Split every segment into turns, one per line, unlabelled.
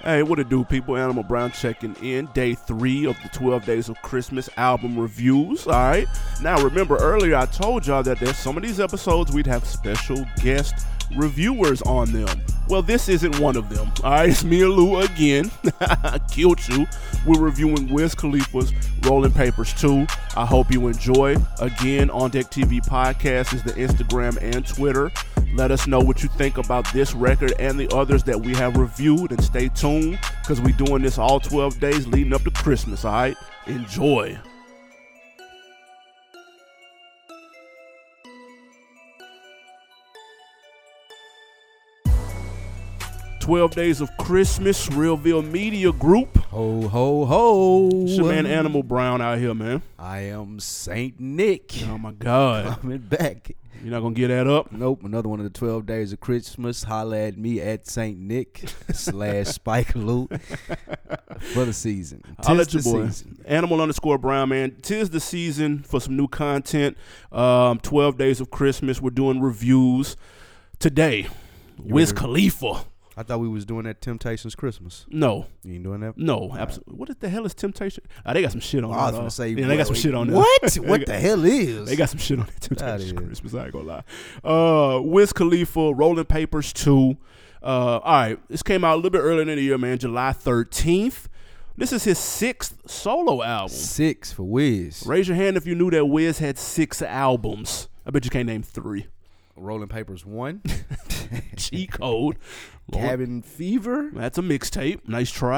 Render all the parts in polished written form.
Hey, what it do, people? Animal Brown checking in. Day 3 of the 12 Days of Christmas album reviews. All right. Now, remember earlier I told y'all that there's some of these episodes we'd have special guest reviewers on them. Well, this isn't one of them. All right. It's me and Lou again. Killed you. We're reviewing Wiz Khalifa's Rolling Papers 2. I hope you enjoy. Again, On Deck TV Podcast is the Instagram and Twitter. Let us know what you think about this record and the others that we have reviewed, and stay tuned because we're doing this all 12 days leading up to Christmas, all right? Enjoy. "12 Days of Christmas," Realville Media Group.
Ho, ho, ho.
It's your man Animal Brown out here, man.
I am Saint Nick.
Oh, my God.
Coming back.
You're not going to get that up?
Nope. Another one of the 12 Days of Christmas. Holla at me at Saint Nick / Spike Lou for the season.
I'll let your boy. Animal_Brown, man. 'Tis the season for some new content. 12 Days of Christmas. We're doing reviews. Today, Wiz Khalifa.
I thought we was doing that Temptations Christmas.
No.
You ain't doing that?
No, absolutely. What the hell is Temptation? They got some shit on
I was
that.
going to say.
Yeah, they got some shit on that.
What? What the hell is?
They got some shit on that Temptations Christmas. I ain't gonna lie. Wiz Khalifa, Rolling Papers 2. All right. This came out a little bit earlier in the year, man. July 13th. This is his 6th solo album.
6 for Wiz.
Raise your hand if you knew that Wiz had 6 albums. I bet you can't name 3.
Rolling Papers 1.
Cheat Code.
Cabin Fever.
That's a mixtape. Nice try.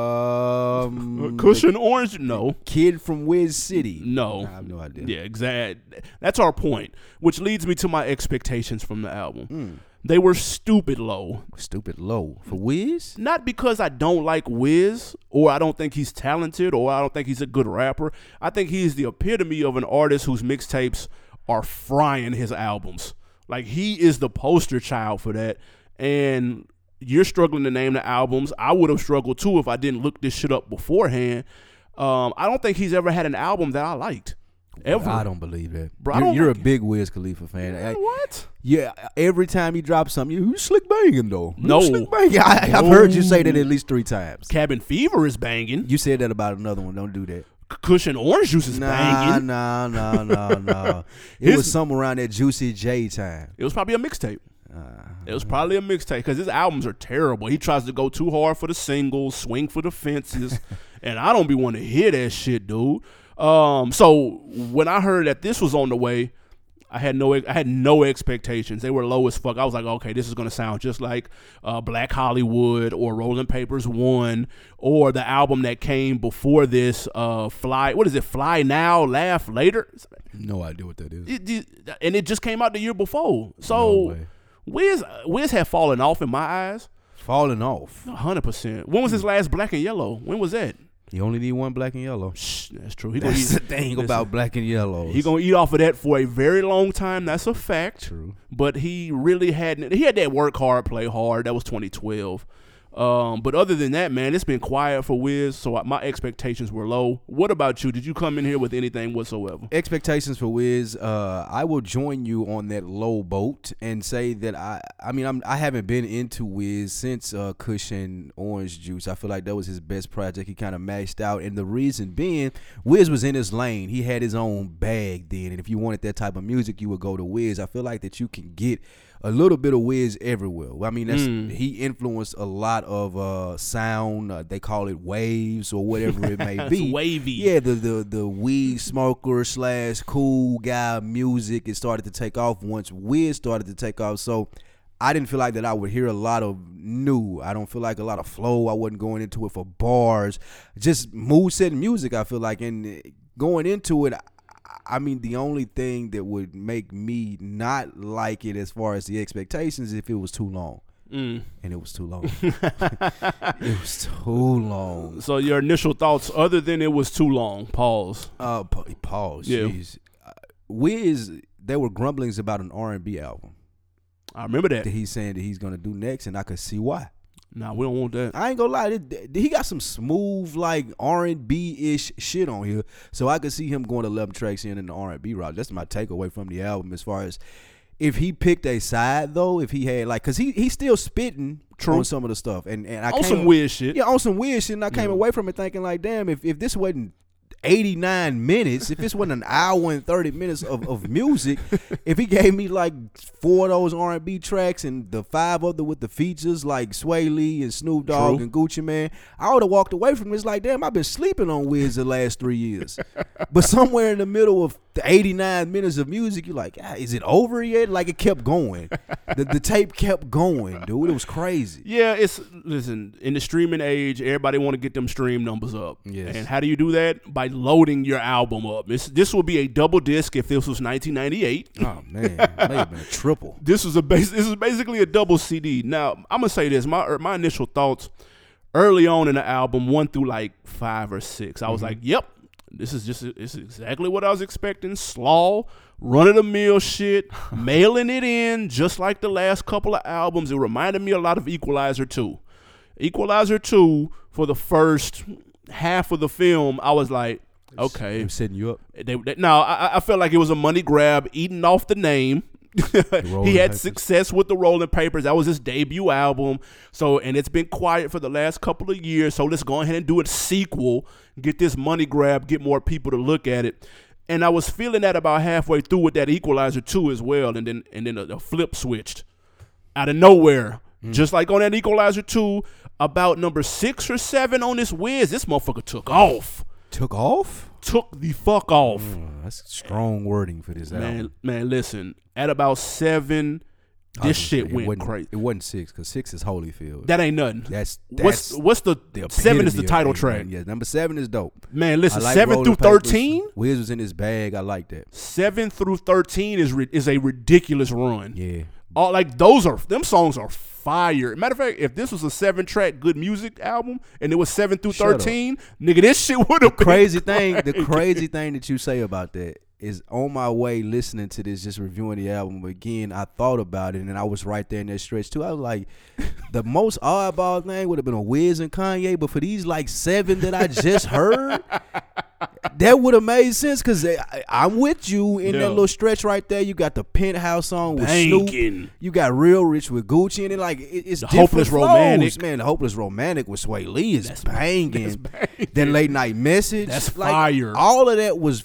Cushion
Orange. No.
Kid from Wiz City.
No.
I have no idea.
Yeah, exactly. That's our point, which leads me to my expectations from the album. They were stupid low.
Stupid low for Wiz?
Not because I don't like Wiz, or I don't think he's talented, or I don't think he's a good rapper. I think he's the epitome of an artist whose mixtapes are frying his albums. Like, he is the poster child for that. And you're struggling to name the albums. I would have struggled too if I didn't look this shit up beforehand. I don't think he's ever had an album that I liked. Ever.
I don't believe that.
Bro,
you're a big Wiz Khalifa fan.
What?
Yeah, every time he drops something, you slick banging though.
No.
Slick banging. I've heard you say that at least 3 times.
Cabin Fever is banging.
You said that about another one. Don't do that.
Cushion Orange Juice is banging.
Nah. It was somewhere around that Juicy J time.
It was probably a mixtape. It was probably a mixtape because his albums are terrible. He tries to go too hard for the singles, swing for the fences, and I don't be wanting to hear that shit, dude. So when I heard that this was on the way, I had no expectations. They were low as fuck. I was like, okay, this is gonna sound just like Black Hollywood or Rolling Papers 1 or the album that came before this, Fly. What is it? Fly Now, Laugh Later.
No idea what that is.
And it just came out the year before. So Wiz had fallen off in my eyes.
Falling off.
100%. When was his last Black and Yellow? When was that?
You only need one Black and Yellow.
Shh, that's true.
That's the thing about Black and Yellow.
He gonna eat off of that for a very long time. That's a fact.
True.
But he really hadn't. He had that work hard, play hard. That was 2012. But other than that, man, it's been quiet for Wiz, so my expectations were low. What about you? Did you come in here with anything whatsoever?
Expectations for Wiz, I will join you on that low boat and say that I haven't been into Wiz since Cushion Orange Juice. I feel like that was his best project. He kind of mashed out, and the reason being, Wiz was in his lane. He had his own bag then, and if you wanted that type of music, you would go to Wiz. I feel like that you can get a little bit of Wiz everywhere. I mean, he influenced a lot of sound. They call it waves or whatever it may be.
It's wavy.
Yeah, the weed smoker / cool guy music. It started to take off once Wiz started to take off. So I didn't feel like that I would hear a lot of new. I don't feel like a lot of flow. I wasn't going into it for bars. Just mood setting music, I feel like. And going into it, I mean, the only thing that would make me not like it as far as the expectations if it was too long. And it was too long. It was too long.
So your initial thoughts, other than it was too long, pause.
Pause.
Yeah.
Jeez. Wiz, there were grumblings about an R&B album.
I remember that.
He's saying that he's going to do next, and I could see why.
Nah, we don't want that.
I ain't gonna lie, he got some smooth like R&B-ish shit on here, so I could see him going 11 tracks in the R&B route. That's my takeaway from the album as far as if he picked a side though, if he had like, cause he's still spitting on some of the stuff, and I
on some weird shit.
Yeah, on some weird shit, and I came away from it thinking like, damn, if this wasn't 89 minutes, if this wasn't an hour and 30 minutes of music, if he gave me like 4 of those R&B tracks and the 5 other with the features like Sway Lee and Snoop Dogg and Gucci Mane, I would have walked away from it. It's like, damn, I've been sleeping on Wiz the last 3 years. But somewhere in the middle of the 89 minutes of music, you're like, is it over yet? Like, it kept going. The tape kept going, dude. It was crazy.
Yeah, listen, in the streaming age, everybody want to get them stream numbers up.
Yes.
And how do you do that? By loading your album up. This would be a double disc if this was 1998.
Oh man, it may have been a triple.
This is basically a double CD. Now I'm gonna say this. My initial thoughts early on in the album, 1 through like 5 or 6, I was like, yep, this is exactly what I was expecting. Slaw, run of the mill shit, mailing it in just like the last couple of albums. It reminded me a lot of Equalizer 2. Equalizer 2, for the first half of the film, I was like, okay,
I'm setting you up.
I felt like it was a money grab, eating off the name. He had success with the Rolling Papers. That was his debut album. So, and it's been quiet for the last couple of years. So let's go ahead and do a sequel, get this money grab, get more people to look at it. And I was feeling that about halfway through with that Equalizer 2 as well. And then the flip switched out of nowhere. Just like on that Equalizer 2, about number 6 or 7 on this Wiz, this motherfucker took off.
Took off?
Took the fuck off.
That's strong wording for this album.
Man, listen. At about 7, this shit went crazy.
It wasn't 6, because 6 is Holyfield.
That ain't nothing.
That's
what's the 7 is the title track.
Yeah, number 7 is dope.
Man, listen,
like
7 through 13.
Wiz was in his bag. I like that.
7 through 13 is a ridiculous run.
Yeah.
All like them songs are fire. Matter of fact, if this was a 7-track good music album and it was 7 through 13, nigga, this shit would have been
crazy thing. The crazy thing that you say about that is, on my way listening to this, just reviewing the album again, I thought about it, and I was right there in that stretch too. I was like, the most oddball thing would have been a Wiz and Kanye, but for these like 7 that I just heard, that would have made sense, because I'm with you in that little stretch right there. You got the Penthouse song with Snoop. You got Real Rich with Gucci, and like it's the
Hopeless Romantic.
Man, the Hopeless Romantic with Sway Lee is banging. Then Late Night Message.
That's
like,
fire.
All of that was.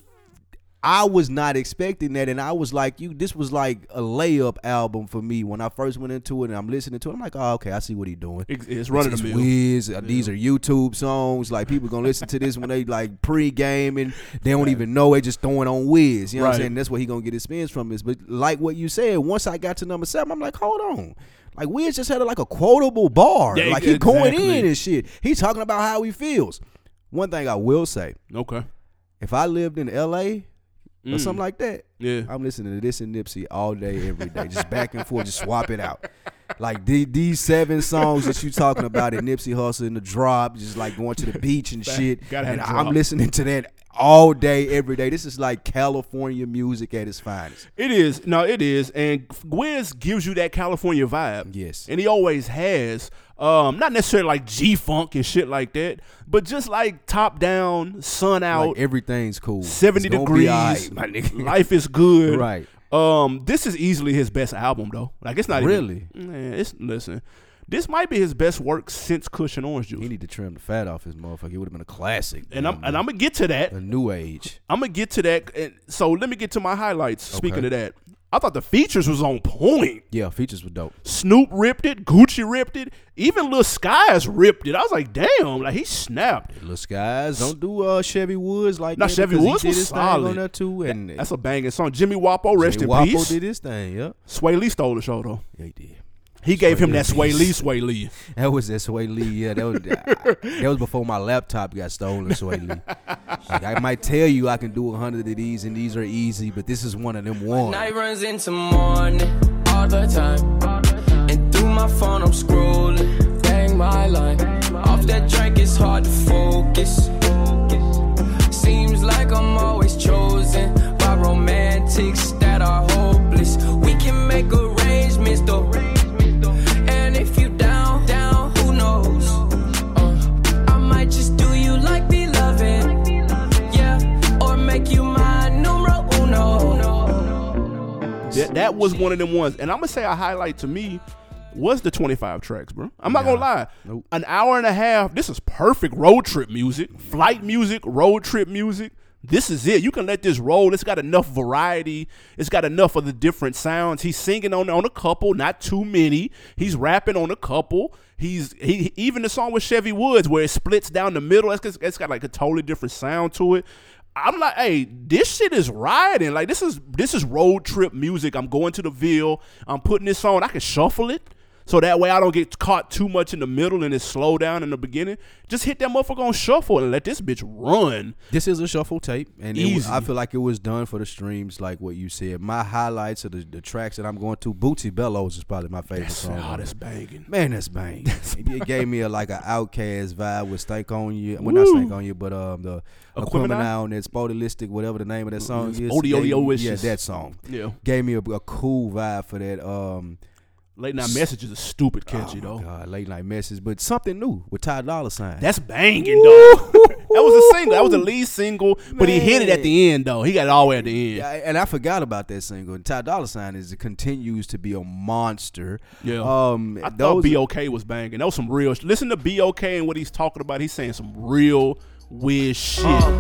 I was not expecting that, and I was like, this was like a layup album for me when I first went into it, and I'm listening to it. I'm like, oh, okay, I see what he's doing.
It's running the mill.
Wiz. These are YouTube songs. Like, people gonna listen to this when they like pre-game, and they don't even know, they just throwing on Wiz. You know what I'm saying? That's where he gonna get his spins from this. But like what you said, once I got to number 7, I'm like, hold on. Like, Wiz just had like a quotable bar.
Yeah,
like, he going in and shit. He's talking about how he feels. One thing I will say.
Okay.
If I lived in L.A., or something like that.
Yeah,
I'm listening to this and Nipsey all day, every day, just back and forth, just swap it out. Like these 7 songs that you talking about, and Nipsey Hussle in the drop, just like going to the beach and shit. And I'm listening to that all day, every day. This is like California music at its finest.
It is. No, it is. And Wiz gives you that California vibe.
Yes.
And he always has. Not necessarily like G-Funk and shit like that, but just like top down, sun out.
Like, everything's cool.
70 degrees.
Right, my nigga.
Life is good.
Right.
This is easily his best album, though. Like, it's not
really.
Listen, this might be his best work since Kush and Orange Juice.
He need to trim the fat off his motherfucker. It would have been a classic.
And I'm gonna get to that.
A new age.
I'm gonna get to that. And so let me get to my highlights. Okay. Speaking of that, I thought the features was on point.
Yeah, features were dope.
Snoop ripped it. Gucci ripped it. Even Lil Skies ripped it. I was like, damn, like he snapped.
Lil Skies don't do Chevy Woods like that.
Chevy Woods was solid
on that too, and
that's a banging song. Jimmy Wapo, rest in peace.
Wapo did his thing. Yep.
Sway Lee stole the show though.
Yeah, he did.
He gave him that Sway Lee.
That was that Sway Lee. Yeah, that was before my laptop got stolen. Sway Lee. Like, I might tell you I can do 100 of these, and these are easy, but this is one of them ones.
Night runs into morning all the time, and through my phone I'm scrolling. Bang my line. Off that drink it's hard to focus. Seems like I'm always chosen by romantics that are hopeless. We can make arrangements though. And if you down, who knows? I might just do you like beloved. Yeah, or make you my numero uno.
That that was one of them ones. And I'm gonna say a highlight to me was the 25 tracks, bro. I'm not gonna lie.
Nope.
An hour and a half. This is perfect road trip music, flight music, road trip music. This is it. You can let this roll. It's got enough variety. It's got enough of the different sounds. He's singing on a couple, not too many. He's rapping on a couple. He even the song with Chevy Woods where it splits down the middle. It's got like a totally different sound to it. I'm like, hey, this shit is riding. Like this is road trip music. I'm going to the Ville. I'm putting this on. I can shuffle it. So that way I don't get caught too much in the middle and it slow down in the beginning. Just hit that motherfucker on shuffle and let this bitch run.
This is a shuffle tape, and
Easy.
I feel like it was done for the streams, like what you said. My highlights of the tracks that I'm going to, Bootsy Bellows is probably my favorite song.
Oh, that's banging.
Man, that's banging. It gave me like an Outkast vibe with Stank on You. Well, not Stank on You, but the Aquemini on that Spotilistic, whatever the name of that song is. Yeah, that song.
Yeah.
Gave me a cool vibe for that.
Late Night Messages is stupid catchy, though.
God, Late Night Message, but something new with Ty Dolla $ign.
That's banging, though. That was a single. That was the lead single, but he hit it at the end, though. He got it all the way at the end.
Yeah, and I forgot about that single. And Ty Dolla $ign continues to be a monster.
Yeah. I thought B.O.K. was banging. That was some real. Listen to B.O.K. and what he's talking about. He's saying some real weird shit.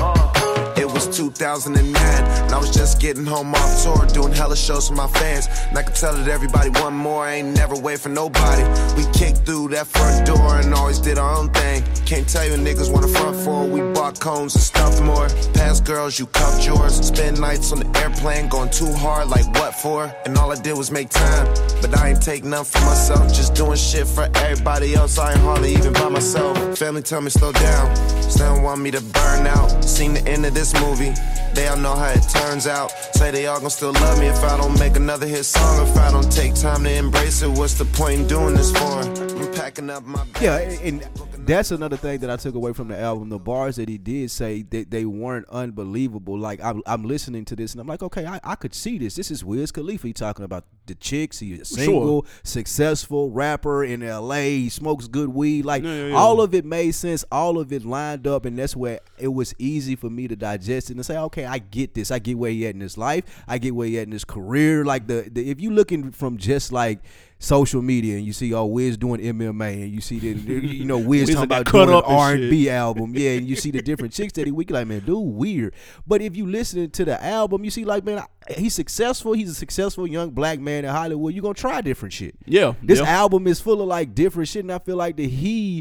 It was 2009, and I was just getting home off tour, doing hella shows for my fans. And I could tell that everybody want more, I ain't never wait for nobody. We kicked through that front door and always did our own thing. Can't tell you niggas want a front for. We bought cones and stuff more. Past girls, you cuffed yours. Spend nights on the airplane, going too hard, like what for? And all I did was make time, but I ain't take none for myself. Just doing shit for everybody else, I ain't hardly even by myself. Family tell me slow down, still don't want me to burn out. Seen the end of this movie, they all know how it turns out. Say they all gon' still love me if I don't make another hit song. If I don't take time to embrace it, what's the point in doing this for? I'm packing up my bags.
Yeah, and that's another thing that I took away from the album. The bars that he did say, they weren't unbelievable. Like I'm listening to this and I'm like, okay, I could see this. This is Wiz Khalifa. He talking about the chicks. He's a single, successful rapper in LA. He smokes good weed. Like all of it made sense. All of it lined up, and that's where it was easy for me to digest it and say, okay, I get this. I get where he at in his life. I get where he at in his career. Like the if you looking from just like social media and you see Wiz doing MMA and you see Wiz talking about doing an R&B album, and you see the different chicks that we like, man, dude, weird. But if you listen to the album, you see like, man, he's successful. He's a successful young black man in Hollywood. You're gonna try different shit.
Yeah,
this album is full of like different shit, and I feel like that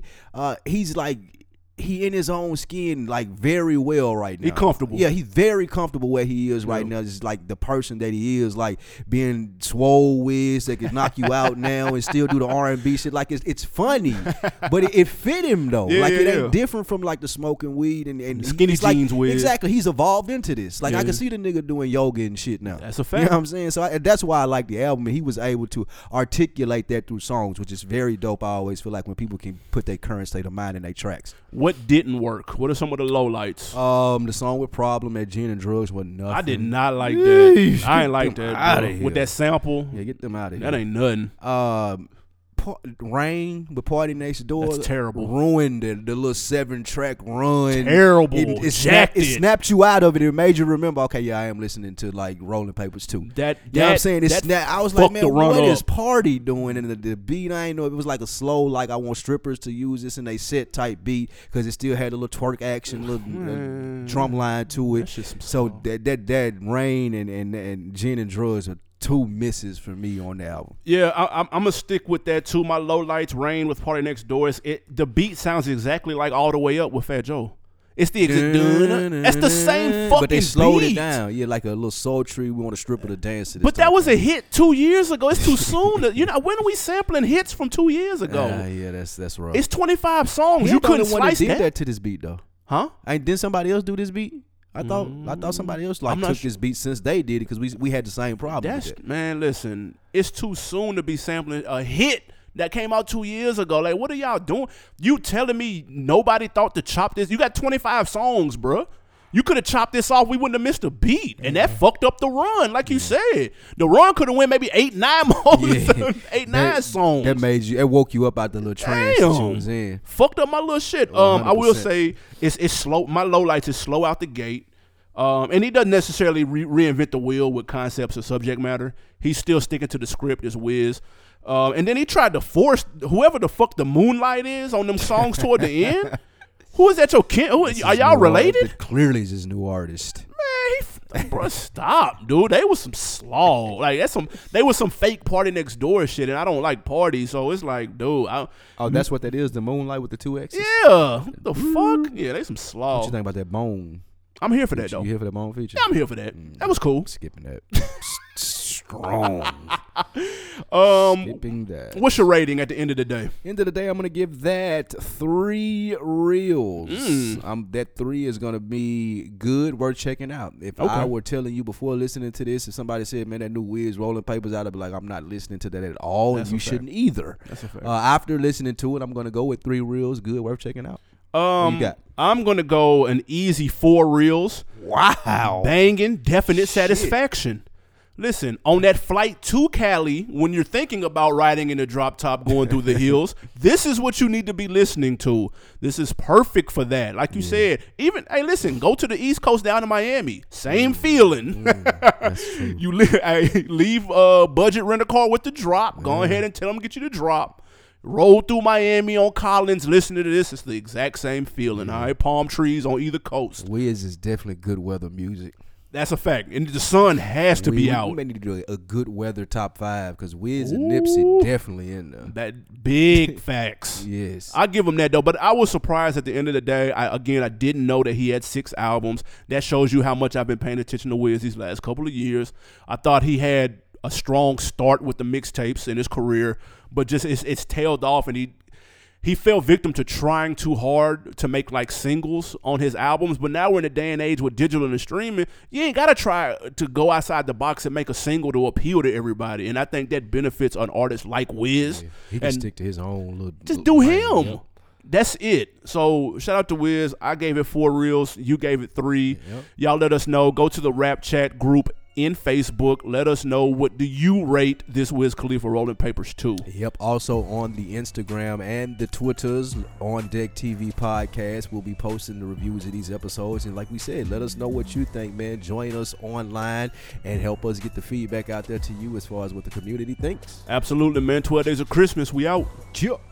he's like. He in his own skin like very well right now.
He comfortable.
Yeah, he's very comfortable where he is right now. Just like the person that he is, like being swole Wiz that can knock you out now and still do the R&B shit. Like it's funny, but it fit him though. It ain't different from like the smoking weed and
skinny jeans Wiz.
Exactly, he's evolved into this. Like I can see the nigga doing yoga and shit now.
That's a fact.
You know what I'm saying? So that's why I like the album. And he was able to articulate that through songs, which is very dope. I always feel like when people can put their current state of mind in their tracks.
What didn't work? What are some of the lowlights?
The song with Problem at Gin and Drugs was nothing.
I did not like that. I ain't like that. With that sample.
Yeah, get them out of here.
That ain't nothing.
Rain with Party Next Door.
That's terrible.
Ruined the little 7-track run.
Terrible.
It snapped you out of it. It made you remember, okay, yeah, I am listening to like Rolling Papers too. You know what I'm saying? I was like, man, what is Party doing? And the beat, I ain't know if it was like a slow, like I want strippers to use this in a set type beat because it still had a little twerk action, little drum line to it. So that Rain and Gin and Drugs are two misses for me on the album.
Yeah, I'm gonna stick with that too. My lowlights, Rain with Party Next Door. The beat sounds exactly like All the Way Up with Fat Joe. It's the that's the same fucking.
But they slowed
beat.
it down. Yeah, like a little sultry. We want a stripper to dance to this.
But that was a hit 2 years ago. It's too soon. When are we sampling hits from 2 years ago?
Yeah, that's rough.
It's 25 songs. You couldn't slice
did that to this beat though,
huh?
Didn't somebody else do this beat? I thought somebody else took this beat since they did it because we had the same problem with it.
Man, listen, it's too soon to be sampling a hit that came out 2 years ago. Like, what are y'all doing? You telling me nobody thought to chop this? You got 25 songs, bro. You could have chopped this off. We wouldn't have missed a beat, and that fucked up the run. Like you said, the run could have went maybe 8, 9 more, 8, 9 songs.
It woke you up out the little trance that you was in.
Fucked up my little shit.
100%.
I will say it's slow. My lowlights is slow out the gate. And he doesn't necessarily reinvent the wheel with concepts or subject matter. He's still sticking to the script as Wiz. And then he tried to force whoever the fuck the Moonlight is on them songs toward the end. Who is that? Your kin? Are y'all related?
Clearly, is his new artist.
Man, bro, stop, dude. They was some slaw. Like they was some fake Party Next Door shit, and I don't like parties, so it's like, dude.
That's what that is. The Moonlight with the 2 X's.
Yeah. What the fuck? Yeah, they some slaw.
What you think about that Bone?
I'm here for that though.
You here for that Bone feature?
Yeah, I'm here for that. That was cool.
Skipping that. Strong. Skipping that.
What's your rating at the end of the day?
End of the day, I'm gonna give that 3 reels. That 3 is gonna be good, worth checking out. If I were telling you before listening to this, if somebody said, "Man, that new Wiz Rolling Papers," I'd be like, "I'm not listening to that at all," and you shouldn't either.
That's a fact.
After listening to it, I'm gonna go with 3 reels, good, worth checking out. What you got?
I'm gonna go an easy 4 reels.
Wow,
banging, definite satisfaction. Listen, on that flight to Cali, when you're thinking about riding in a drop top going through the hills, this is what you need to be listening to. This is perfect for that. Like you said, even, hey, listen, go to the East Coast down to Miami. Same feeling.
That's true.
You leave a budget rent-a-car with the drop. Go ahead and tell them to get you the drop. Roll through Miami on Collins, listen to this. It's the exact same feeling, all right? Palm trees on either coast.
Wiz is definitely good weather music.
That's a fact. And the sun has to be out.
We may need to do a good weather top 5 because Wiz and Nipsey definitely in there.
That big facts.
Yes.
I give him that, though. But I was surprised at the end of the day. I didn't know that he had 6 albums. That shows you how much I've been paying attention to Wiz these last couple of years. I thought he had a strong start with the mixtapes in his career, but just it's tailed off, and he fell victim to trying too hard to make like singles on his albums. But now we're in a day and age with digital and streaming. You ain't got to try to go outside the box and make a single to appeal to everybody. And I think that benefits an artist like Wiz.
Yeah, he can stick to his own little.
Just do him. Yep. That's it. So shout out to Wiz. I gave it 4 reels. You gave it 3. Yep. Y'all let us know. Go to the Rap Chat group in Facebook. Let us know, what do you rate this Wiz Khalifa Rolling Papers 2?
Yep. Also on the Instagram and the Twitters, On Deck TV Podcast, we'll be posting the reviews of these episodes. And like we said, let us know what you think, man. Join us online and help us get the feedback out there to you as far as what the community thinks.
Absolutely, man. 12 Days of Christmas. We out.
Cheer.